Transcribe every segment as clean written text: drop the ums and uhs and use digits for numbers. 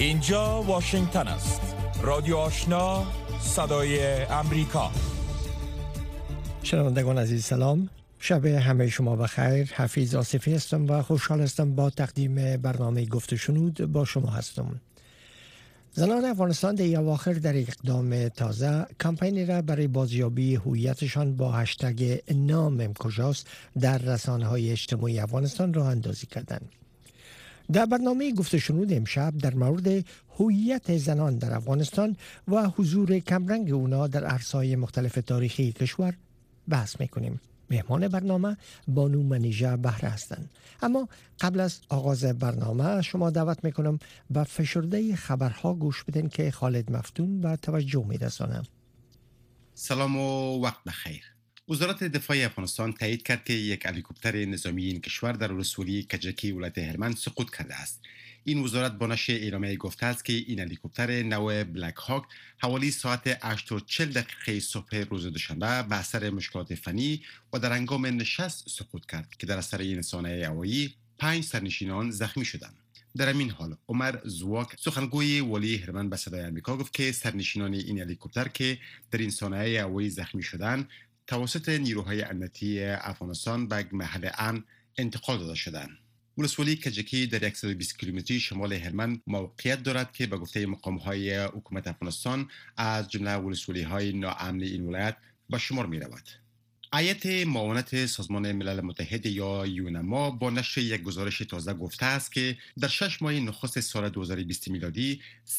اینجا واشنگتن است. رادیو آشنا، صدای امریکا. شنوندگان عزیز سلام. شب همه شما بخیر. حفیظ آصفی هستم و خوشحال هستم با تقدیم برنامه گفت و شنود با شما هستم. زنان افغانستان در اواخر در اقدام تازه کمپینی را برای بازیابی هویتشان با هشتگ نامم کجاست در رسانه‌های اجتماعی افغانستان راه اندازی کردند. در برنامه گفت و شنود امشب در مورد هویت زنان در افغانستان و حضور کمرنگ اونا در عرصه‌های مختلف تاریخی کشور بحث میکنیم. مهمان برنامه بانو منیژه بهره هستند. اما قبل از آغاز برنامه شما دعوت میکنم به فشرده خبرها گوش بدین که خالد مفتون به توجه میرسانه. سلام و وقت بخیر. وزارت دفاع افغانستان تایید کرد که یک هلیکوپتر نظامی این کشور در ولسوالی کجکی ولایت هلمند سقوط کرده است. این وزارت با نشر اعلامیه گفته است که این هلیکوپتر نوع بلک هاک حوالی ساعت 8:40 صبح روز دوشنبه به اثر مشکلات فنی و در هنگام نشست سقوط کرد که در اثر این رسانه هوایی 5 سرنشینان زخمی شدند. در همین حال عمر زواک سخنگوی والی هلمند به صدای آمریکا گفت که سرنشینان این هلیکوپتر که در این صحنه هوایی زخمی شدند توسط نیروهای امنیتی افغانستان به محل امن انتقال داده شدند. ولسوالی کجکی در 120 کیلومتری شمال هلمند موقعیت دارد که به گفته مقام‌های حکومت افغانستان از جمله ولسوالی‌های ناامن این ولایت به شمار می‌رود. هیئت معاونت سازمان ملل متحد یا یونما با نشر یک گزارش تازه گفته است که در 6 ماه نخست سال 2020 میلادی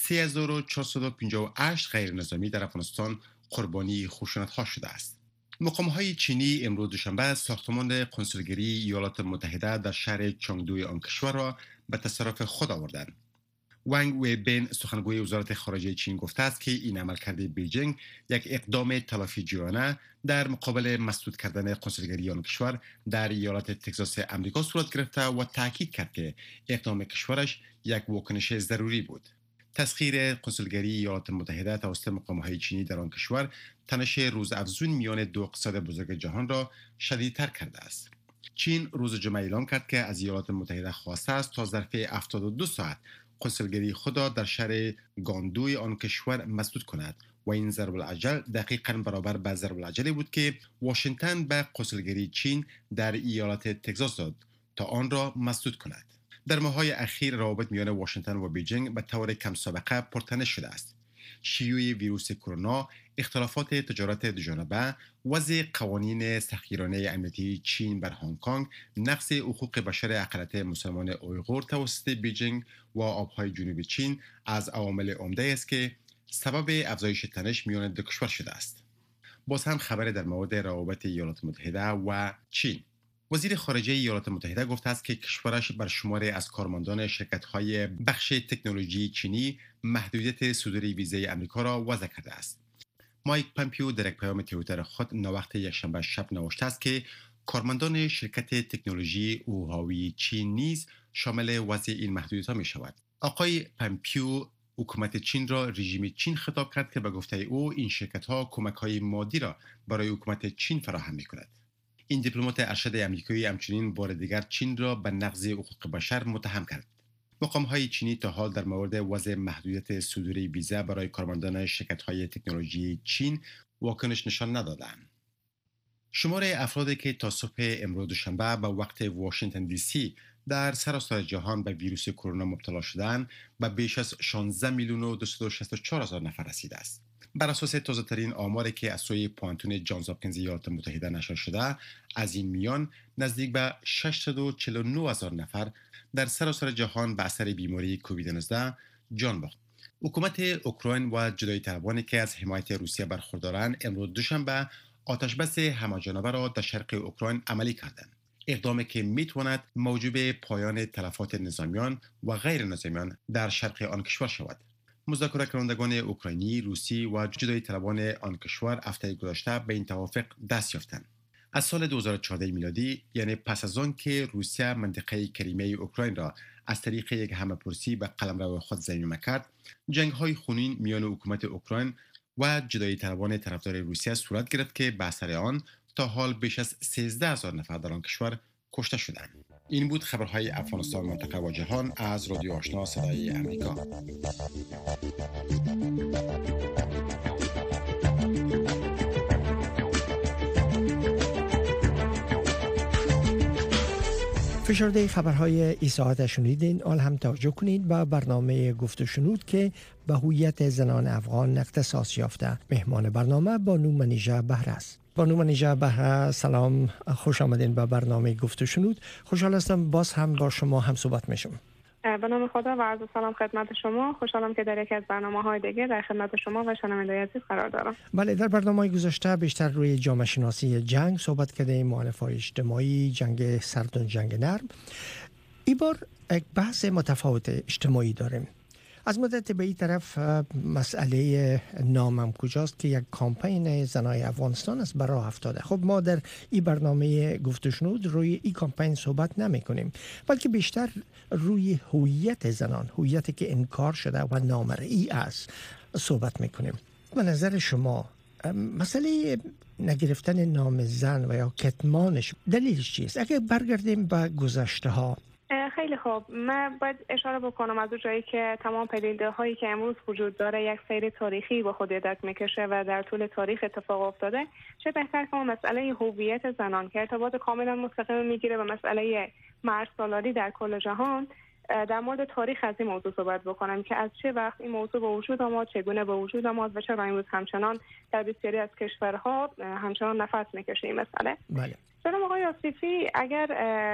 3458 غیر نظامی در افغانستان قربانی خشونت‌ها شده است. مقام‌های چینی امروز دوشنبه ساختمان قنسولگری ایالات متحده در شهر چانگدوی آن کشور را به تصرف خود آوردند. وانگ ویبین سخنگوی وزارت خارجه چین گفته است که این عملکرد بیجینگ یک اقدام تلافی‌جویانه در مقابل مسدود کردن قنسولگری آن کشور در ایالات تگزاس آمریکا صورت گرفته و تاکید کرد که اقدام کشورش یک واکنش ضروری بود. تسخیر قنسولگری ایالات متحده توسط مقام‌های چینی در آن کشور تنش روزافزون میان دو اقتصاد بزرگ جهان را شدیدتر کرده است. چین روز جمعه اعلام کرد که از ایالات متحده خواسته است تا ظرف 72 ساعت قنسولگری خود را در شهر گاندوی آن کشور مسدود کند و این ضرب العجل دقیقاً برابر به ضرب العجلی بود که واشنگتن به قنسولگری چین در ایالات تگزاس داد تا آن را مسدود کند. در ماه‌های اخیر روابط میان واشنگتن و بیجینگ به طور کم سابقه پرتنش شده است. شیوع ویروس کرونا، اختلافات تجارت دوجانبه، وضع قوانین سختگیرانه امنیتی چین بر هنگ کنگ، نقض حقوق بشر اقلیت مسلمان اویغور توسط بیجینگ و آبهای جنوب چین از عوامل عمده است که سبب افزایش تنش میان دو کشور شده است. باز هم خبر در مورد روابط ایالات متحده و چین. وزیر خارجه ایالات متحده گفته است که کشورش بر شماری از کارمندان شرکت‌های بخش تکنولوژی چینی محدودیت صدور ویزای آمریکا را وضع کرده است. مایک پامپیو در یک پیام توییتر خود نوبت یکشنبه شب نوشته است که کارمندان شرکت تکنولوژی هواوی چین نیز شامل وضع این محدودیت‌ها می‌شود. آقای پامپیو حکومت چین را رژیم چین خطاب کرد که به گفته او این شرکت‌ها کمک‌های مادی را برای حکومت چین فراهم می‌کند. این دیپلمات ارشد آمریکایی همچنین بار دیگر چین را به نقض حقوق بشر متهم کرد. مقام‌های چینی تا حال در مورد وضع محدودیت صدور ویزا برای کارمندان شرکت‌های تکنولوژی چین واکنش نشان ندادند. شمار افرادی که تا صبح امروز دوشنبه به وقت واشنگتن دی سی در سراسر جهان به ویروس کرونا مبتلا شدند به بیش از 16,264,000 نفر رسیده است. بر اساس تازه‌ترین آماری که از سوی پوانتون جانز هاپکینز ایالات متحده نشر شده، از این میان نزدیک به 649,000 نفر در سراسر جهان به اثر بیماری کووید 19 جان باخت. حکومت اوکراین و جدایی طلبانی که از حمایت روسیه برخوردارند امروز دوشنبه آتشبس همه‌جانبه را در شرق اوکراین عملی کردند. اقدامی که میتواند موجب پایان تلفات نظامیان و غیر نظامیان در شرق آن کشور شود. مذاکره کنندگان اوکراینی، روسی و جدایی طلبان آن کشور هفته گذشته به این توافق دست یافتند. از سال 2014 میلادی، یعنی پس از آن که روسیه منطقه کریمه اوکراین را از طریق یک همه‌پرسی به قلمرو خود ضمیمه کرد، جنگ‌های خونین میان حکومت اوکراین و جدایی طلبان طرفدار روسیه صورت گرفت که به اثر آن تا حال بیش از 13,000 نفر در آن کشور کشته شدند. این بود خبرهای افغانستان، منطقه و جهان از رادیو آشنا صدای امریکا. فشرده خبرهای این ساعت شنیدین. آل هم توجه کنید به برنامه گفت و شنود که به هویت زنان افغان اختصاص یافته. مهمان برنامه بانو منیژه بهره است. بانو منیژه بهره، سلام، خوش آمدین به برنامه گفت و شنود. خوشحال هستم باز هم با شما هم صحبت میشم. به نام خدا و عرض سلام خدمت شما. خوشحالم که در یکی از برنامه‌های دیگه در خدمت شما و شنوندگان عزیز قرار دارم. بله، در برنامه گذشته بیشتر روی جامعه شناسی جنگ صحبت کردیم، مؤلفه‌های اجتماعی، جنگ سرد و جنگ نرم. این بار یک بحث متفاوت اجتماعی داریم. از مدت به این طرف مسئله نامم کجاست که یک کامپین زنای افغانستان است برای افتاده. خب ما در این برنامه گفت و شنود روی این کامپین صحبت نمی کنیم، بلکه بیشتر روی هویت زنان، هویتی که انکار شده و نامرئی است صحبت می کنیم. به نظر شما مسئله نگرفتن نام زن و یا کتمانش دلیلش چیست؟ اگه برگردیم به گذشته ها. خیلی خوب، من باید اشاره بکنم از اون جایی که تمام پدیده هایی که امروز وجود داره یک سیر تاریخی به خود یدک میکشه و در طول تاریخ اتفاق افتاده، چه بهتر که ما مسئله هویت زنان که ارتباط کاملا مستقیم میگیره به مسئله مرزسالاری در کل جهان، در مورد تاریخ از این موضوع صحبت بکنم که از چه وقت این موضوع به وجود آمد، چگونه به وجود آمد و چرا امروز همچنان در بسیاری از کشورها همچنان نفس میکشه این مسئله. بله. جناب آقای آصفی، اگر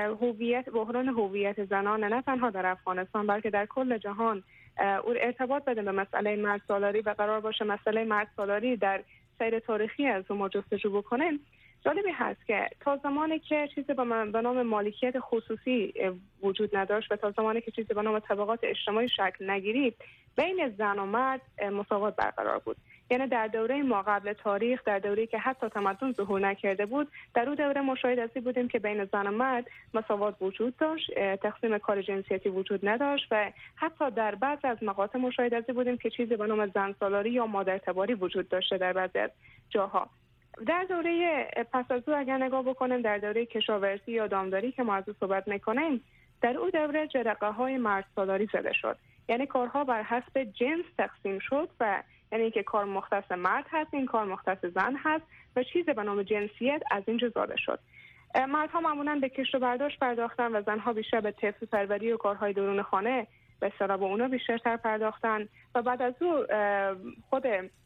بحران هویت زنان نه تنها در افغانستان بلکه در کل جهان ارتباط بده به مسئله مرزسالاری و قرار باشه مسئله مرزسالاری در سیر تاریخی از اون ما جستجو بکنیم، جالبی هست که تا زمانی که چیزی به نام مالکیت خصوصی وجود نداشت و تا زمانی که چیزی به نام طبقات اجتماعی شکل نگیرید، بین زن و مرد مساوات برقرار بود. یعنی در دوره ما قبل تاریخ، در دوره‌ای که حتی تمدن ظهور نکرده بود، در اون دوره مشاهد از این بودیم که بین زن و مرد مساوات وجود داشت، تقسیم کار جنسیتی وجود نداشت و حتی در بعضی از مقاطع مشاهد از این بودیم که چیزی به نام زن سالاری یا مادرتباری وجود داشته در بعضی از جاها. در دوره پس از او اگر نگاه بکنیم، در دوره کشاورزی یا دامداری که ما از اون صحبت میکنیم، در اون دوره جرقه‌های مرزسالاری زده شد. یعنی کارها بر حسب جنس تقسیم شد و یعنی که کار مختص مرد هست، این کار مختص زن هست و چیزی به نام جنسیت از اینجا زاده شد. مردها معمولاً به کشت و برداشت پرداختن و زنها بیشتر به طفل پروری و کارهای درون خانه به اصطلاح به اونا بیشتر پرداختن و بعد از او خود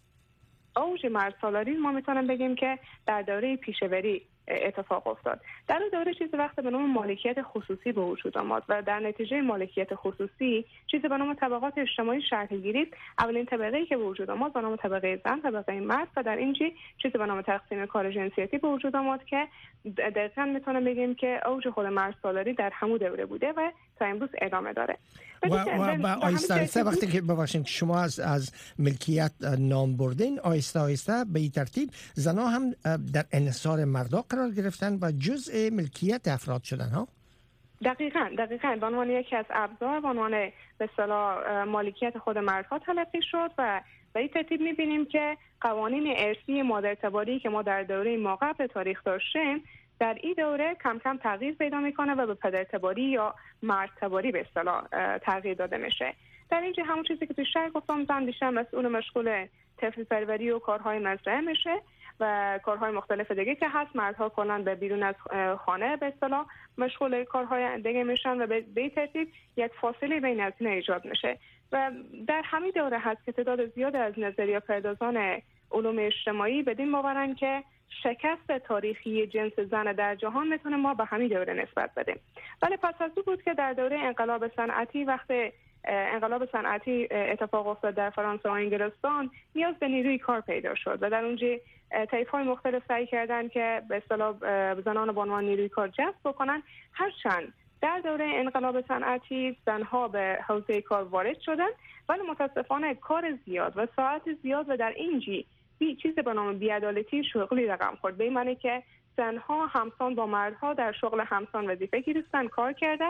اوج مرزسالاری ما میتونم بگیم که در دوره پیشوری اتفاق افتاد. در اون دوره چیزی وقت به نام مالکیت خصوصی به وجود آمد و در نتیجه مالکیت خصوصی چیزی به نام طبقات اجتماعی شکل گرفت. اولین طبقه‌ای که به وجود آمد به نام طبقه زن، طبقه مرد و در اینجا چیزی به نام تقسیم کار جنسیتی به وجود آمد که دقیقاً میتونم بگیم که اوج خود مرزسالاری در همون دوره بوده و تا امروز ادامه داره. و آیسته وقتی که ببخشید شما از ملکیت نام بردین، آیسته به این ترتیب زنها هم در انحصار مردا قرار گرفتن و جزء ملکیت افراد شدن ها؟ دقیقاً به عنوان یکی از ابزار، به عنوان به اصطلاح مالکیت خود مردها تلقی شد و به این ترتیب می‌بینیم که قوانین ارثی مادرتباری که ما در دوره ما قبل تاریخ داشتیم در این دوره کم کم تغییر پیدا میکنه و به پدرتباری یا مردتباری به اصطلاح تغییر داده میشه. در اینجا همون چیزی که بیشتر گفتم، زن بیشتر مسئول مشغول طفل پروری و کارهای مزرعه میشه و کارهای مختلف دیگه که هست. مردها کلا به بیرون از خانه به اصطلاح مشغول کارهای دیگه میشن و به این ترتیب یک فاصله بین از این ایجاد میشه و در همین دوره هست که تعداد زیاد از نظریه پردازان علوم اجتماعی بدین باورن که شکست تاریخی جنس زن در جهان میتونه ما به همین دوره نسبت بدیم. ولی پس از او بود که در دوره انقلاب صنعتی، وقت انقلاب صنعتی اتفاق افتاد در فرانسه و انگلستان، نیاز به نیروی کار پیدا شد و در اونجا طیف‌های مختلف سعی کردن که به اصطلاح زنان به عنوان نیروی کار جذب بکنن. هرچند در دوره انقلاب صنعتی زنها به حوزه کار وارد شدن، ولی متاسفانه کار زیاد و ساعت زیاد و در اینجی چیزی به نام بی‌عدالتی شغلی رقم خورد، به این معنی که زنها همسان با مردها در شغل همسان وظیفه گرفتن، کار کردن،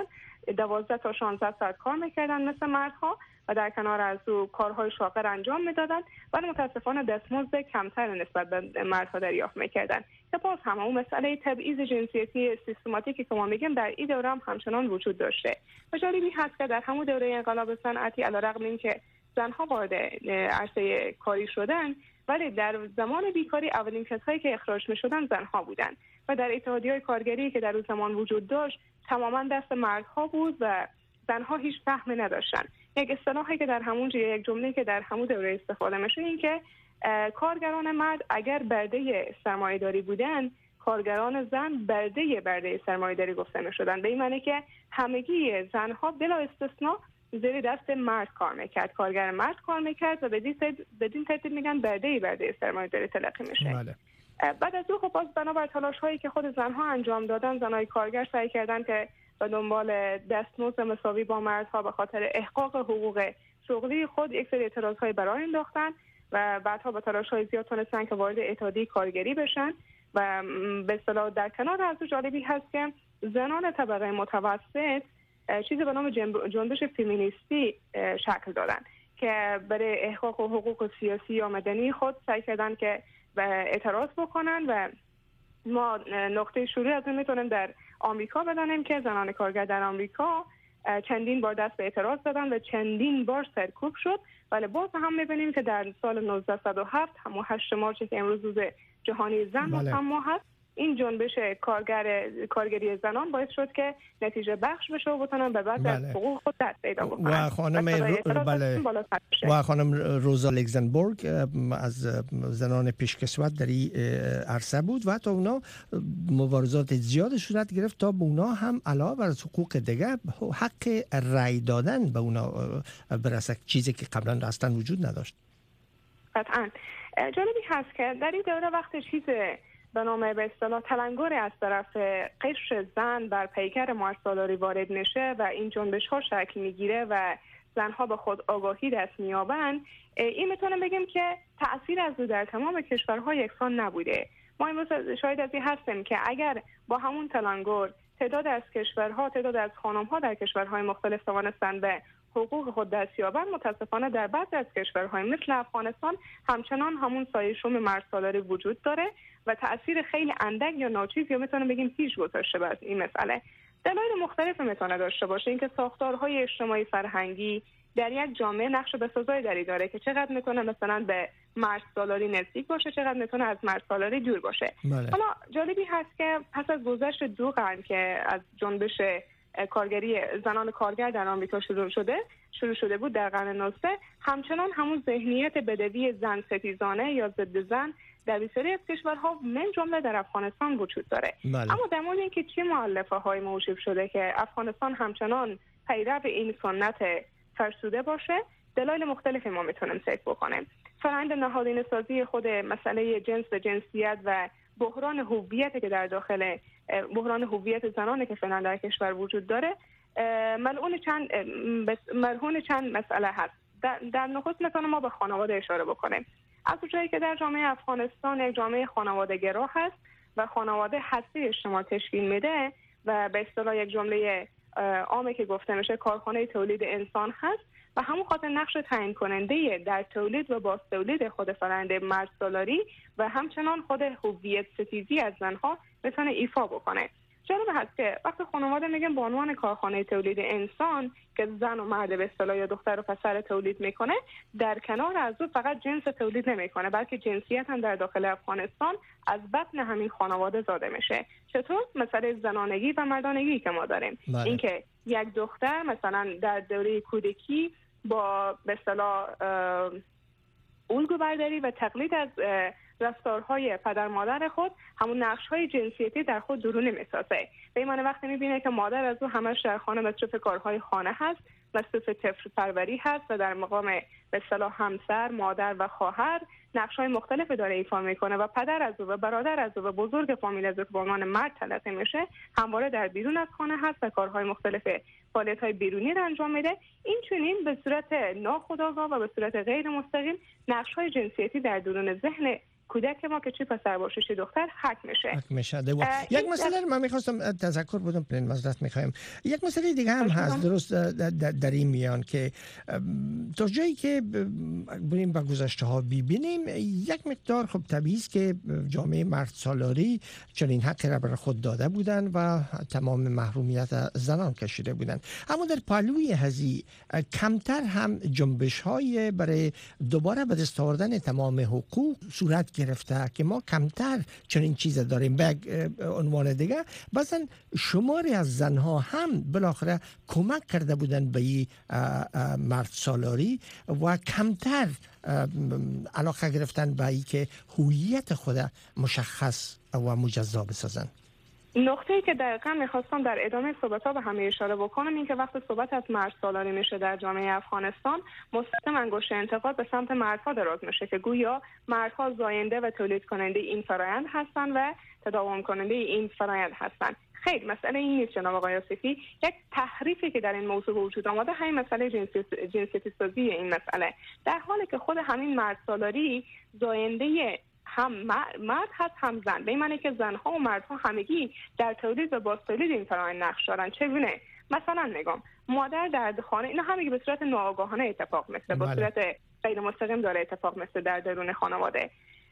12 تا 16 ساعت کار میکردن مثل مردها و در کنار از او کارهای شاغل انجام میدادن، ولی متاسفانه دستمزد کمتر نسبت به مردها دریافت میکردن. که باز هم اون مسئله تبعیض جنسیتی سیستماتیکی که ما میگیم در این دوره هم همچنان وجود داشته. و جالبی هست که در همون دوره انقلاب صنعتی علیرغم اینکه زنها وارد عرصه کاری شدن، ولی در زمان بیکاری اولین کسایی که اخراج می‌شدن زنها بودند و در اتحادیه‌های کارگری که در اون زمان وجود داشت تماما دست مردها بود و زنها هیچ فهمی نداشتن. یک اصطلاحی که در همون یک جمله که در همون دوره استفاده میشه این که کارگران مرد اگر برده سرمایه‌داری بودن، کارگران زن برده سرمایه‌داری گفته می‌شدن. به این معنی که همگی زنها بلا استثنا زیر دست مرد کار میکرد، کارگر مرد کار میکرد و بدین ترتیب میگن برده سرمایه‌داری تلقی میشه. بله. بعد از او خب باز بنابر تلاش هایی که خود زنها انجام دادن، زنای کارگر سعی کردن که به دنبال دستمزد مساوی با مردها به خاطر احقاق حقوق شغلی خود یک سری اعتراض‌های برای انداختن و بعدها با تلاش‌های زیاد تونستن که وارد اتحادیه کارگری بشن و به اصطلاح در کنار از جالبی هست که زنان طبقه متوسط چیزی به نام جنبش فمینیستی شکل دادن که برای احقاق حقوق سیاسی یا مدنی خود سعی کردن که اعتراض بکنن و ما نقطه شروع از این میتونیم در آمریکا بدانیم که زنان کارگر در آمریکا چندین بار دست به اعتراض دادن و چندین بار سرکوب شد، ولی باز هم میبینیم که در سال 1907 همون 8 مارس که امروز روز جهانی زن مسمى هست، این جنبش کارگری زنان باعث شد که نتیجه بخش بشه و بتونن به بعد از حقوق خود دست پیدا بکنن. و خانم روزا لگزنبورگ از زنان پیشکسوت در این عرصه بود و حتی اونا مبارزات زیاد صورت گرفت تا به اونا هم علاوه بر حقوق دیگه حق رأی دادن به اونا برسه، چیزی که قبلا اصلا وجود نداشت. قطعاً جالبی هست که در این دوره وقت چیز به نام به اصطلاح تلنگری از طرف قشر زن بر پیکر مردسالاری وارد میشه و این جنبش ها شکل میگیره و زنها به خود آگاهی دست میابن، این میتونم بگیم که تأثیر از او در تمام کشورها یکسان نبوده. ما امروز شاید از این هستیم که اگر با همون تلنگر تعداد از خانم‌ها در کشورهای مختلف توانستند به حقوق خود دست یابند، متاسفانه در بعضی از کشورهای مثل افغانستان همچنان همون سایه‌شوم مردسالاری وجود داره و تأثیر خیلی اندک یا ناچیز یا میتونم بگیم هیچ گذاشته بر این مسئله. دلایل مختلف میتونه داشته باشه، اینکه ساختارهای اجتماعی فرهنگی در یک جامعه نقش بسزایی داره که چقدر میتونه مثلا به مردسالاری نزدیک باشه، چقدر میتونه از مردسالاری دور باشه. حالا جالبی هست که پس از گذشت 2 قرن که از جنبش کارگری زنان کارگر در آمریکا شروع شده بود در قرن 19، همچنان همون ذهنیت بدوی زن ستیزانه یا ضد زن در بسیاری از کشورها من جمله در افغانستان وجود داره. اما در مورد اینکه چه مؤلفه های موجب شده که افغانستان همچنان پیرو این سنت فرسوده باشه، دلایل مختلفی ما میتونیم ذکر بکنیم. فرآیند نهادینه سازی خود مسئله جنس و جنسیت و بحران هویت که در داخل بحران هویت زنان که فعلا در کشور وجود داره مرهون چند مسئله هست. در نخست مثلا ما به خانواده اشاره بکنیم. از اونجایی که در جامعه افغانستان یک جامعه خانواده گرا هست و خانواده هسته اجتماع تشکیل میده و به اصطلاح یک جمله عامی که گفته میشه کارخانه تولید انسان هست و همون خاطر نقش تعیین کننده در تولید و باز تولید خود فرآیند مردسالاری و همچنان خود هویت ستیزی از زنها میتونه ایفا بکنه. جالب هست که وقتی خانواده میگن به عنوان کارخانه تولید انسان که زن و مرد به اصطلاح یا دختر و پسر تولید میکنه، در کنار از اون فقط جنس تولید نمیکنه بلکه جنسیت هم در داخل افغانستان از بطن همین خانواده زاده میشه. چطور؟ مسئله زنانگی و مردانگی که ما داریم. اینکه یک دختر مثلا در دوره کودکی با به اصطلاح الگو برداری و تقلید از رفتارهای پدر مادر خود همون نقش‌های جنسیتی در خود درونی میسازه. به این معنی وقتی میبینه که مادر از او همش در خانه مصروف کارهای خانه هست، مصروف طفل پروری هست و در مقام به اصطلاح همسر، مادر و خواهر نقش‌های مختلفی داره ایفا میکنه و پدر از او و برادر از او و بزرگ فامیل از او به عنوان مرد تلقی میشه، همواره در بیرون از خانه هست و کارهای مختلف فعالیت‌های بیرونی را انجام میده. این چنین به صورت ناخودآگاه و به صورت غیر مستقیم نقش‌های جنسیتی در درون ذهن کودک ما که چی پسر باشه چی دختر حک میشه. یک مسئله من میخواستم تذکر بدم، پلین معذرت میخوایم. یک مسئله دیگه هم هست درست در این میان که تا جایی که بریم به گذشته ها ببینیم یک مقدار خب طبیعی است که جامعه مرد سالاری چنین حقی را برای خود داده بودن و تمام محرومیت زنان کشیده بودن، اما در پهلوی هزی کمتر هم جنبش های برای دوباره به دست آوردن تمام حقوق صورت گرفته که ما کمتر چنین چیز داریم. به عنوان دیگه بعضا شماری از زنها هم بالاخره کمک کرده بودن به این مرد سالاری و کمتر علاقه گرفتن به این که هویت خود مشخص و مجزا بسازن. نقطه‌ای که دقیقاً می‌خواستم در ادامه صحبت‌ها به همه اشاره بکنم این که وقتی صحبت از مرد سالاری میشه در جامعه افغانستان، مستقیم انگشت انتقاد به سمت مردها دراز میشه که گویا مردها زاینده و تولید کننده این فرآیند هستند و تداوم کننده این فرآیند هستند. خیر، مسئله این نیست جناب آقای آصفی. یک تحریفی که در این موضوع وجود آمده همین مسئله جنسیتی سازی این مسئله، در حالی که خود همین مرد سالاری زاینده هم مرد هست هم زن، به این معنی که زنها و مردها همگی در تولید و بازتولید این فرآیند نقش دارن. چگونه؟ مثلا میگم مادر در خانه، اینا همگی به صورت ناآگاهانه اتفاق میفته، به صورت غیر مستقیم داره اتفاق میفته در درون خانواده.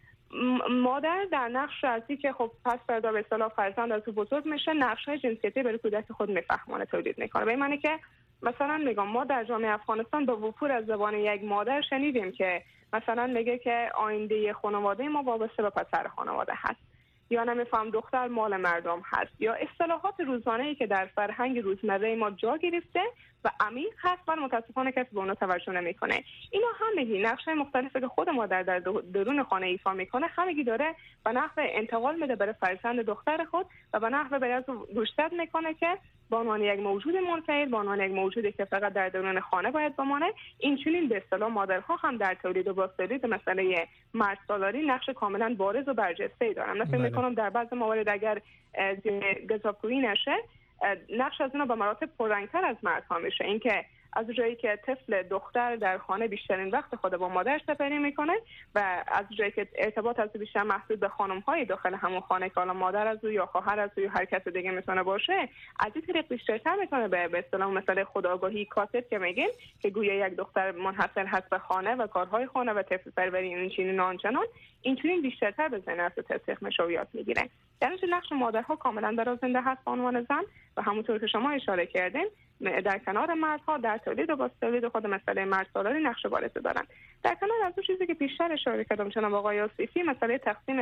مادر در نقش ازی که خب پس فردا به اصطلاح فرزند از او بزرگ میشه، نقش‌های جنسیتی برای کودک خود میفهمونه تولید میکنه. به این معنی که مثلا میگم ما در جامعه افغانستان به وفور از زبان یک مادر شنیدیم که مثلا میگه که آینده خانواده ما وابسته به پسر خانواده هست، یا نمیفهم دختر مال مردم هست، یا اصطلاحات روزانه‌ای که در فرهنگ روزمره ما جا گرفته و عمیق هست و متاسفانه کسی به اونها توجه نمیکنه. اینا همگی نقش‌های مختلفی که خود مادر در درون خانه ایفا میکنه همگی داره به نحو انتقال میده برای فرزند دختر خود و به نحو برای از گوشزد میکنه که به عنوان یک موجود منفعل، به عنوان یک موجودی که فقط در درون خانه باید بمانه. این چنین به اصطلاح مادرها هم در تولید و بازتولید مسئله مرد سالاری نقش کاملا بارز و برجسته‌ای دارن. من فکر می‌کنم در بعضی موارد اگر گزافگویی نشه نقش از اینا به مراتب پررنگ‌تر از مردها میشه. اینکه از جایی که طفل دختر در خانه بیشترین وقت خود با مادر سپری میکنه و از جایی که ارتباط از بیشتر محدود به خانم‌های داخل همون خانه که حالا مادر از او یا خواهر از او یا هر کس دیگه میتونه باشه، از این طریق بیشترتر میتونه به اصطلاح مثلا خودآگاهی کاسب که میگن که گویا یک دختر منحصر هست به خانه و کارهای خانه و طفل پروری اینچنین آنچنان، اینچنین بیشترتر به ذهن از تسخیر میشه و یاد میگیره. در نتیجه نقش مادرها کاملا برازنده هست به عنوان زن و همونطور که شما اشاره کردین در کنار مردها در تولید و بازتولید خود مسئله مرد سالاری نقش بارزی دارن. در کنار از اون چیزی که پیشتر اشاره کردم جناب آقای آصفی، مسئله تقسیم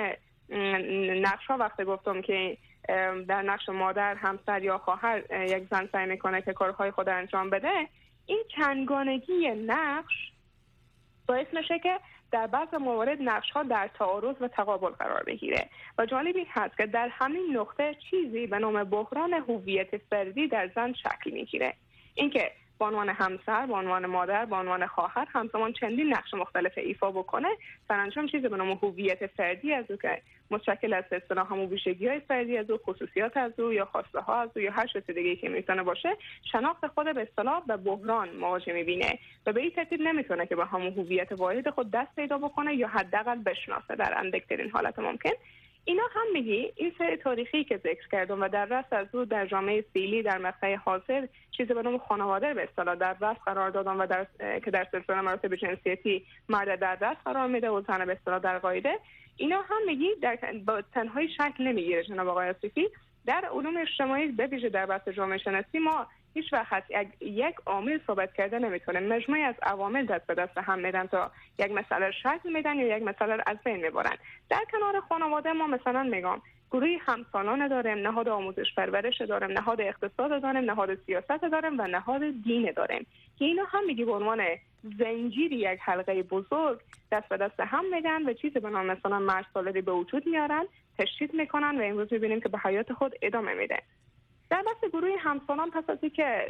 نقش‌ها وقتی گفتم که در نقش مادر، همسر یا خواهر یک زن سعی میکنه که کارهای خود انجام بده، این چندگانگی نقش باعث میشه که در بعض موارد نقش‌ها در تعارض و تقابل قرار بگیره و جالبی هست که در همین نقطه چیزی به نام بحران هویت فردی در زن شکل میگیره. اینکه به عنوان همسر، به عنوان مادر، به عنوان خواهر همزمان چندین نقش مختلف ایفا بکنه، سرانجام چیزی به نام هویت فردی از او که متشکل از اصطلاح همون ویژگی‌های فردی از او، خصوصیات از او یا خواسته ها از او یا هر چیز دیگه‌ای که میتونه باشه، شناخت خود به اصطلاح به بحران مواجه می‌بینه و به این ترتیب نمیتونه که به همون هویت واحد خود دست پیدا بکنه یا حداقل بشناسه در اندکترین حالت ممکن. اینا هم میگی این سری تاریخی که ذکر کردم و در رأس از او در جامعه فعلی در مقطع حاضر چیزی به نام خانواده به اصطلاح در رأس قرار دادن و که در سلسله مراتب جنسیتی مرد در رأس قرار میده و زن به اصطلاح در قاعده، اینا هم میگی در با تنهایی شکل نمیگیره جناب آقای آصفی. در علوم اجتماعی به ویژه در بحث جامعه شناسی ما هیچ وقت یک عامل ثابت کرده نمیتونه، مجموعی از عوامل دست به دست هم میدن تا یک مسئله شکل میدن یا یک مسئله از بین میبرن. در کنار خانواده ما مثلا میگم گروهی همسالان داریم، نهاد آموزش پرورش داریم، نهاد اقتصاد داریم، نهاد سیاست داریم و نهاد دین داریم که اینا هم میگی به عنوان زنجیری یک حلقه بزرگ دست به دست هم میدن و چیزی به نام مثلا مرد سالاری به وجود میارن، تشدید میکنن و امروز میبینیم که به حیات خود ادامه میده. در بحث گروه همسالان پس از اینکه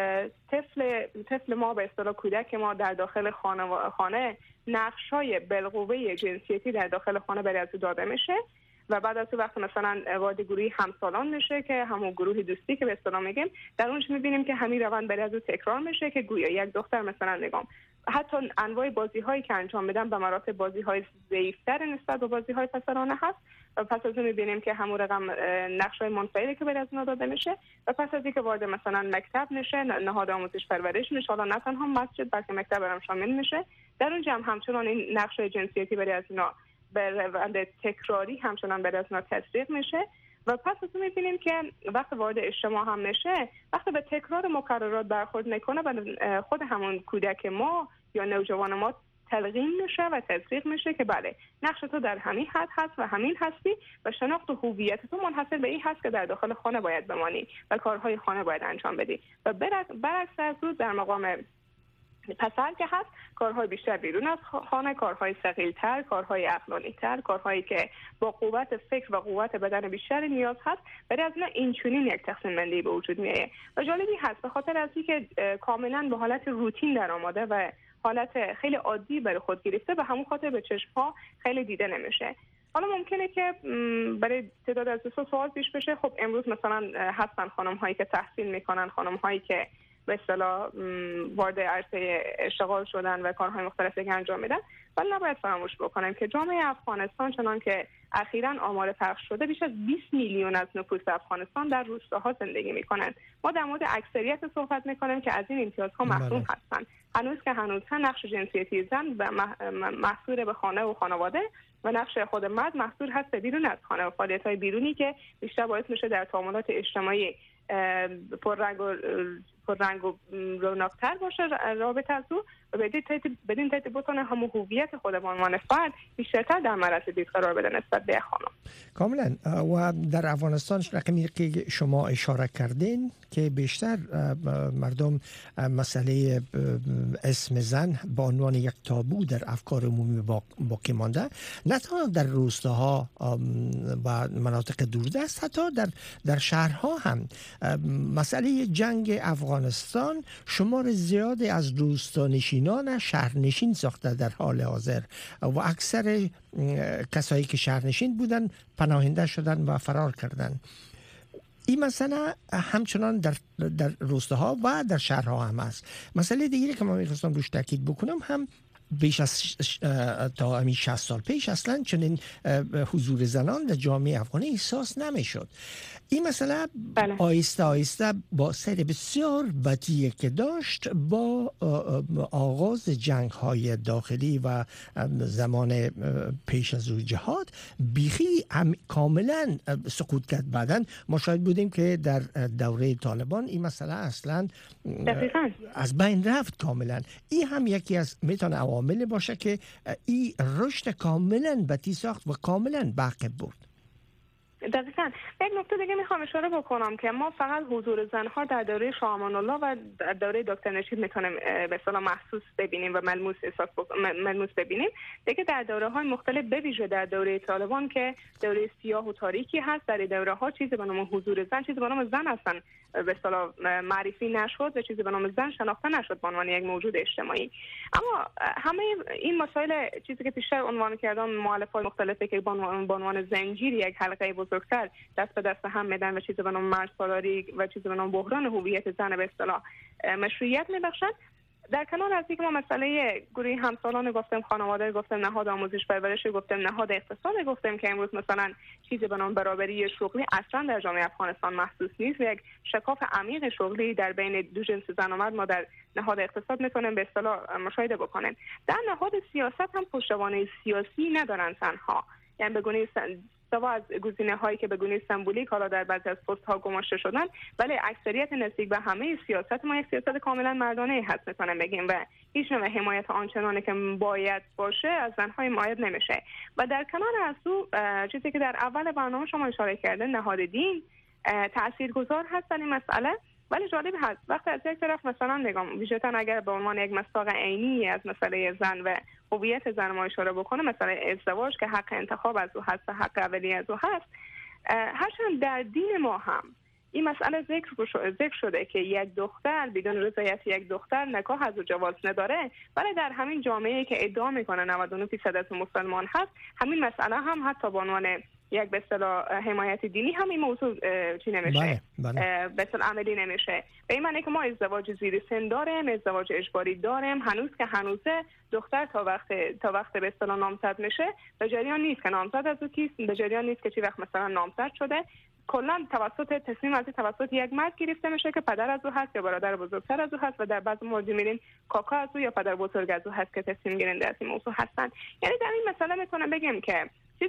طفل ما به اصطلاح کودک ما در داخل خانه نقش‌های بالقوه جنسیتی در داخل خانه برای از داده میشه و بعد از وقت مثلا وارد گروه همسالان میشه که همون گروه دوستی که به اصطلاح میگیم، در اونش میبینیم که همین روند برای از تکرار میشه که گویا یک دختر مثلا نگم حتی انواع بازی‌هایی که انجام میدن به مراتب بازی‌های ضعیف‌تر نسبت به بازی‌های پسرانه هست و پس از اون می‌بینیم که همون رقم نقش‌های منفعلی که برای از اونا داده میشه و پس از اینکه وارد مثلا مکتب میشه، نهاد آموزش پرورش میشه، حالا نه تنها مسجد بلکه مکتب هم شامل میشه، در اونجا هم همچنان این نقش‌های جنسیتی برای از اینا به روند تکراری همچنان برای از اینا تطبیق میشه و پس از اون می‌بینیم که وقتی وارد اجتماع هم میشه، وقتی به تکرار مکررات برخورد میکنه و خود همون کودک ما یا نوجوان ما تلقین میشه و تزریق میشه که بله نقش تو در همین حد هست و همین هستی و شناخت و هویت تو منحصر به این هست که در داخل خانه باید بمانی و کارهای خانه باید انجام بدی و برعکس از او در مقام پسر که هست کارهای بیشتر بیرون از خانه، کارهای ثقیل‌تر، کارهای عقلانی‌تر، کارهایی که با قوت فکر و قوت بدن بیشتر نیاز هست، برای از این چنین یک تقسیم بندی به وجود میاد و جالبی هست به خاطر از اینکه کاملا به حالت روتین در آمده و حالت خیلی عادی برای خود گرفته به همون خاطر به چشم‌ها خیلی دیده نمیشه. حالا ممکنه که برای تعداد از دوستان سوال پیش بشه، خب امروز مثلا هستن خانم‌هایی که تحصیل میکنن، خانم‌هایی که به اصطلاح وارد عرصه اشتغال شدن و کارهای مختلفی که انجام میدن، ولی نباید فراموش بکنیم که جامعه افغانستان چنان که اخیراً آمار پخش شده بیش از 20 میلیون از نفوس افغانستان در روستاها زندگی میکنند. ما در مورد اکثریت صحبت میکنیم که از این امتیازها محروم هستند. هنوزها نقش جنسیتی زن محصور به خانه و خانواده و نقش خود مرد محصور هست به بیرون از خانه و فعالیت‌های بیرونی که بیشتر باعث میشه در تعاملات اجتماعی پررنگ و رونق‌تر باشه رابطه از او و بدین ترتیب بتونه همون هویت خود به عنوان فرد بیشتر در معرض دید قرار بده نسبت به خانم. کاملا. و در افغانستان رقمی که شما اشاره کردین که بیشتر مردم مسئله اسم زن به عنوان یک تابو در افکار عمومی باقی مانده، نه تنها در روستاها و مناطق دوردست، حتی در شهرها هم. مسئله جنگ افغانستان شمار زیادی از روستانشینان شهرنشین ساخته در حال حاضر و اکثر کسایی که شهرنشین بودن پناهنده شدن و فرار کردن. این مسئله همچنان در روستاها و در شهرها هم است. مسئله دیگری که من می‌خواستم روش تاکید بکنم هم بیش از تا همین 60 سال پیش اصلا چنین حضور زنان در جامعه افغانی احساس نمیشد. این مسئله آهسته آهسته با سر بسیار بدی که داشت با آغاز جنگ های داخلی و زمان پیش از او جهاد بیخی کاملا سقوط کرد. بعدن ما شاید بودیم که در دوره طالبان این مسئله اصلا از بین رفت کاملا. این هم یکی از میتونه عوامل باشه که این رشد کاملا بدی ساخت و کاملا بعقب برد. دقیقاً. یک نکته دیگه میخوام اشاره بکنم که ما فقط حضور زنها در دوره شاه امان الله و در دوره دکتر نشید میتونیم به اصطلاح محسوس ببینیم و ملموس ببینیم. دیگه در دوره‌های مختلف به ویژه در دوره طالبان که دوره سیاه و تاریکی هست، در دوره‌ها چیزی به نام حضور زن، چیزی به نام زن اصلا به اصطلاح معرفی نشد و چیزی به نام زن شناخته نشد به عنوان یک موجود اجتماعی. اما همه این مسائل چیزی که پیشتر عنوان کردم مؤلفه‌های مختلفی که به عنوان زنجیر یک حلقه بزرگتر دست به دست هم میدن و چیزی به نام مرزسالاری و چیزی به نام بحران هویت زن به اصطلاح مشروعیت میبخشن. در کنار از اینکه ما مسئله گروه همسالان گفتیم، خانواده گفتیم، نهاد آموزش پرورش گفتیم، نهاد اقتصاد گفتیم که امروز مثلا چیزی به نام برابری شغلی اصلا در جامعه افغانستان محسوس نیست. یک شکاف عمیق شغلی در بین دو جنس زن و مرد ما در نهاد اقتصاد میتونیم به اصطلاح مشاهده بکنیم. در نهاد سیاست هم پشتوانه سیاسی ندارن زنها، یعنی به گونه سوا از گزینه‌هایی که به گونه سمبولیک حالا در بعضی از پست‌ها گماشته شدن، ولی اکثریت نزدیک به همه سیاست ما یک سیاست کاملا مردانه هست میتونم بگیم و هیچ نوع حمایت آنچنانی که باید باشه از زن‌های حمایت نمیشه. و در کنار از او چیزی که در اول برنامه شما اشاره کردن، نهاد دین تاثیرگذار هست در این مسئله. ولی جالب هست وقتی از یک طرف مثلا نگم ویژه‌تاً اگر به عنوان یک مصداق عینی از مسئله زن و هویت زن ما اشاره بکنه، مثلا ازدواج که حق انتخاب از او هست و حق اولیه از او هست، هرچند در دین ما هم این مسئله ذکر شده که یک دختر بدون رضایت یک دختر نکاح از او جواز نداره، ولی در همین جامعه‌ای که ادعا میکنه 99% از مسلمان هست، همین مسئله هم حتی به عنوان یک به اصطلاح حمایت دینی همین موضوع چی نمیشه، به اصطلاح عملی نمیشه. به این معنی که ما ازدواج زیر سن داریم، ازدواج اجباری داریم، هنوزه دختر تا وقت به اصطلاح نامزد میشه به جریان نیست که نامزد از او کیست، به جریان نیست که چی وقت مثلا نامزد شده. کلا تصمیم از توسط یک مرد گرفته میشه که پدر از او هست یا برادر بزرگتر از او هست و در بعض مورد میریم کاکا از او یا پدر بزرگ از او هست که تصمیم گیرنده از این موضوع هستن. یعنی در این مسئله میتونم بگم که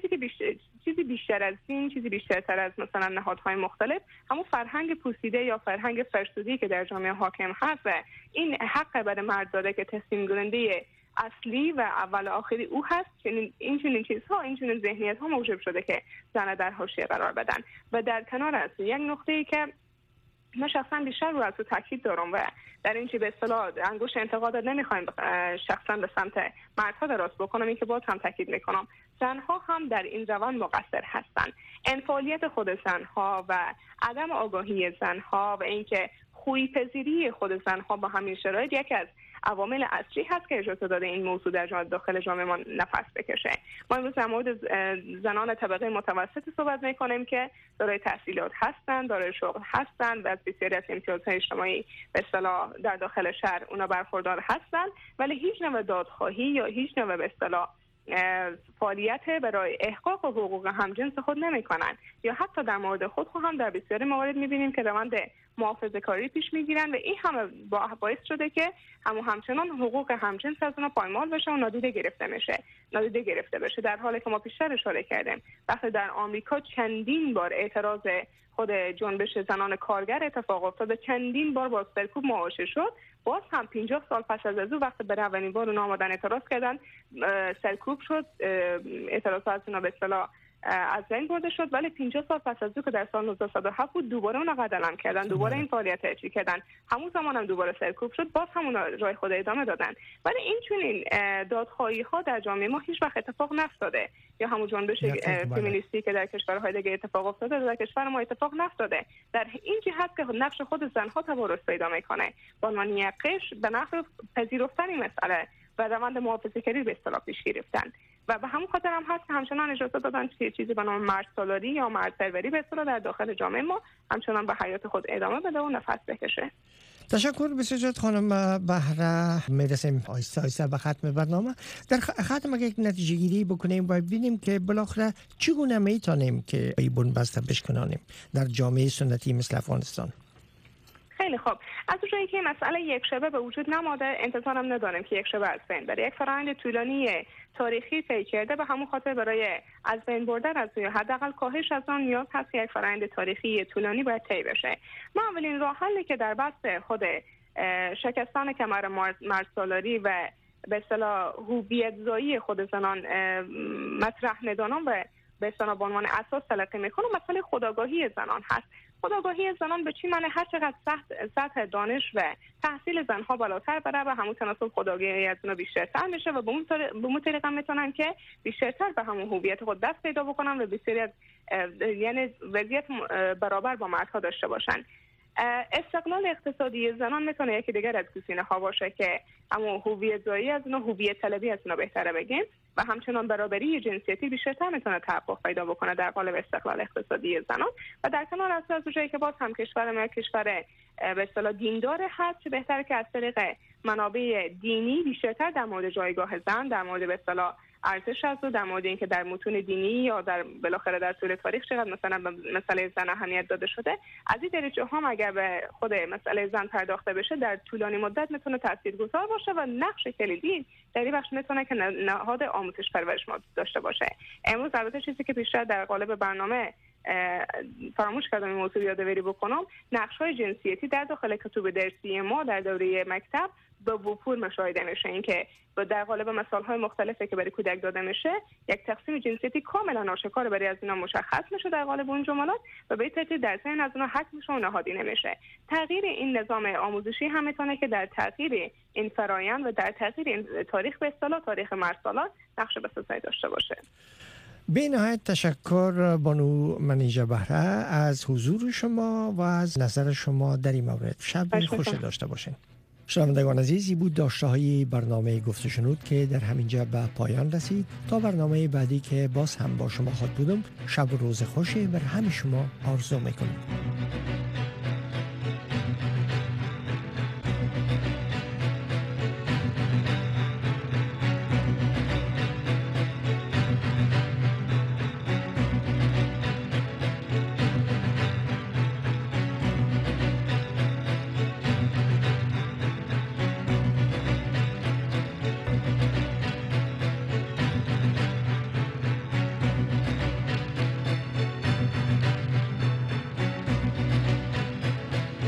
چیزی بیشتر از این، چیزی بیشتر از مثلا نهادهای مختلف، همون فرهنگ پوسیده یا فرهنگ فرسودی که در جامعه حاکم هست و این حق برای مرد داده که تصمیم گیرنده اصلی و اول آخری او هست. این چنین چیزها، این چنین ذهنیت ها موجب شده که زن در حاشیه قرار بدن. و در کنار از یک نقطه‌ای که من شخصا بیشتر رو از تاکید دارم و در این چی به اصطلاح انگشت انتقادات نمیخوایم شخصا به سمت مردها دراز بکنم، این که باز هم تاکید میکنم زنها هم در این روند مقصر هستند. انفعالیت خود زنها و عدم آگاهی زنها و اینکه خوی پذیری خود زنها با همین شرایط یکی از عوامل اصلی هست که اجازه داده این موضوع در داخل جامعه ما نفس بکشه. ما امروز در مورد زنان طبقه متوسط صحبت میکنیم که دارای تحصیلات هستند، دارای شغل هستند و از بسیاری از امتیازهای اجتماعی به اصطلاح در داخل شهر اونا برخوردار هستند، ولی هیچ نوع دادخواهی یا هیچ نوع به اصطلاح فعالیت برای احقاق حقوق همجنس خود نمی‌کنند یا حتی در مورد خود هم در بسیاری موارد می‌بینیم که روند محافظه‌کاری پیش می‌گیرند و این هم باعث شده که همچنان حقوق همجنس از اونها پایمال بشه و نادیده گرفته بشه. در حالی که ما پیشتر اشاره کردیم وقتی در آمریکا چندین بار اعتراض خود جنبش زنان کارگر اتفاق افتاد، چندین بار با سرکوب مواجه شد، باز هم 50 سال پس از او وقتی به اولین بار اونا آمدن اعتراض کردن سرکوب شد، اعتراضات از اونا به اصطلاح از بین برده شد، ولی 50 سال پس از او که در سال 1907 بود دوباره اونا قدم کردن، دوباره این فعالیت اجرایی کردن، همون زمان هم دوباره سرکوب شد، باز هم اونا راه خود ادامه دادن. ولی این چنین دادخواهی ها در جامعه ما هیچ وقت اتفاق نیفتاده یا همون جنبش فمینیستی که در کشورهای دیگه اتفاق افتاده در کشور ما اتفاق نیفتاده. در این جهت که نقش خود زنها تبارز پیدا میکنه با عنوان یک قش به نحو پذیرفتن این مسئله و روند محافظه‌کاری به اصطلاح پیش گرفتن و به همون خاطر هم هست که همچنان اجازه دادن که چیزی به نام مرد سالاری یا مرد پروری به اصطلاح در داخل جامعه ما همچنان به حیات خود ادامه بده و نفس بکشه. تشکر بسیار خانم بهره. میرسیم آهسته آهسته به ختم برنامه. در ختم یک نتیجه گیری بکنیم و ببینیم که بالاخره چگونه میتونیم که این بنبست بشکنانیم در جامعه سنتی مثل افغانستان. خیلی خوب. از اونجایی که مسئله یک شبه به وجود نماده، انتظارم ندارم که یک شبه از بین بره. یک فرآیند طولانی تاریخی طی کرده، به همون خاطر برای از بین بردن از یا حداقل کاهش از آن نیاز هست که یک فرآیند تاریخی طولانی باید طی بشه. ما اولین راه حلی که در بحث خود شکستن کمر مردسالاری و به اصطلاح هویت زایی خود زنان مطرح ندانم و به اصطلاح به عنوان اساس تلقی میکنم مسئله خودآگاهی زنان هست. خودآگاهی زنان به چی معنی؟ هر چقدر سطح دانش و تحصیل زنها بالاتر بره و همون تناسب خودآگاهی از اونها بیشترتر میشه و به اون طریق میتونن که بیشترتر به همون هویت خود دست پیدا بکنن و بسیاری از یعنی وضعیت برابر با مردها داشته باشن. استقلال اقتصادی زنان میتونه یکی دیگر از گزینه ها باشه که اما هویت زایی از اونها، هویت طلبی از اونها بهتره بگیم و همچنان برابری جنسیتی بیشترتر میتونه تحقق پیدا بکنه در قالب استقلال اقتصادی زنان. و در کنار از جایی که باز هم کشور ما کشور به اصطلاح دیندار هست که بهتره که از طریق منابع دینی بیشترتر در مورد جایگاه زن، در مورد به اصطلاح ارزش از در مورد اینکه در متون دینی یا در بالاخره در طول تاریخ چقدر مثلا به مسئله زن اهمیت داده شده، از این درجه هم اگر به خود مسئله زن پرداخته بشه در طولانی مدت میتونه تاثیرگذار باشه و نقش کلیدی در این بخش میتونه که نهاد آموزش پرورش ما داشته باشه. امروز البته چیزی که بیشتر در قالب برنامه فراموش کردم این موضوع یادآوری بکنم، نقش‌های جنسیتی در داخل کتب درسی ما در دوره مکتب به وفور مشاهده میشه. این که در قالب مثال‌های مختلفی که برای کودک داده میشه یک تقسیم جنسیتی کاملا آشکار برای از اینا مشخص میشه در قالب اون جملات و به ترتیب در ذهن از اونها حکمشون نهادی نمیشه. تغییر این نظام آموزشی هم میتونه که در تغییر این فرآیند و در تغییر این تاریخ به اصطلاح تاریخ مرسالات نقش بسازی داشته باشه. به نهایت تشکر بانو منیژه بهره از حضور شما و از نظر شما در این مورد. شب خوش داشته باشین. شنوندگان عزیزی بود داشته های برنامه گفت و شنود که در همینجا به پایان رسید. تا برنامه بعدی که باز هم با شما خود بودم، شب و روز خوشی بر همه شما آرزو میکنم.